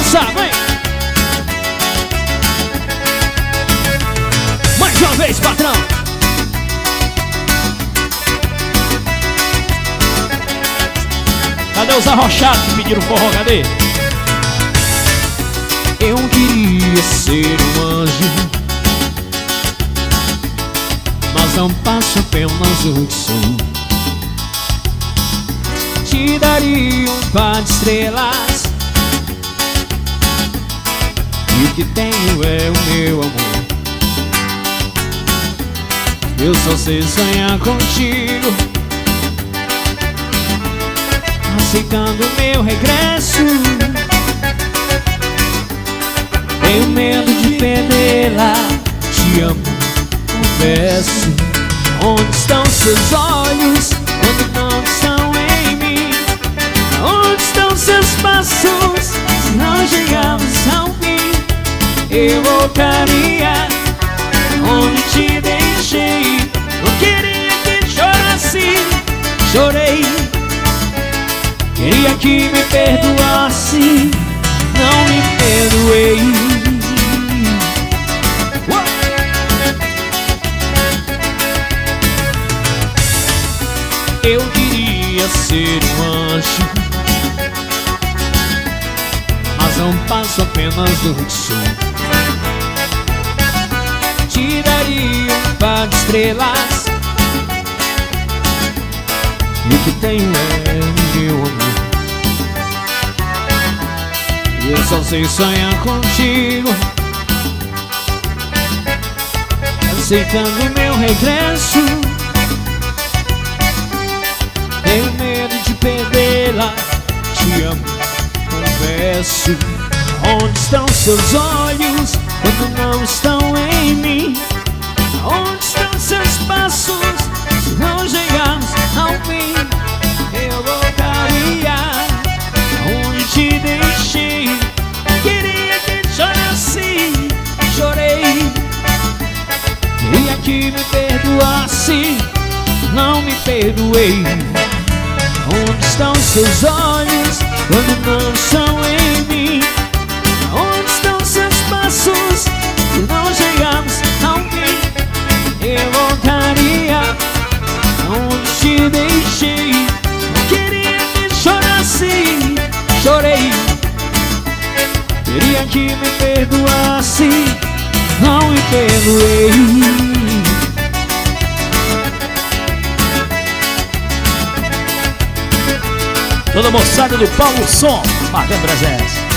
dançar, vem! Mais uma vez, patrão! Cadê os arrochados que pediram forró? Cadê? Eu queria ser um anjo, mas não passo apenas o que sou. Te daria um par de estrelas, e o que tenho é o meu amor. Eu só sei sonhar contigo, aceitando meu regresso. Tenho medo de perdê-la, te amo, confesso. Onde estão seus olhos quando não estão em mim? Onde estão seus passos se não chegamos ao fim? Eu voltaria onde te deixei. Não queria que chorasse, chorei. Queria que me perdoasse, não me perdoei. Eu queria ser um anjo, mas não passo apenas do que sou. Te daria um par de estrelas, e o que tenho é o meu amor. Eu só sei sonhar contigo, aceitando meu regresso. Tenho medo de perdê-la, te amo, confesso. Onde estão seus olhos quando não estão em mim? Onde estão seus passos se não chegarmos ao fim? Eu voltaria onde te deixei. Queria que chorasse, chorei. Queria que me perdoasse, não me perdoei. Onde estão seus olhos quando não estão em mim? Onde estão seus passos se não chegamos ao fim? Eu voltaria onde te deixei. Queria que chorasse, chorei. Queria que me perdoasse, não me perdoei. Toda moçada do Paulo Som, marcando presença.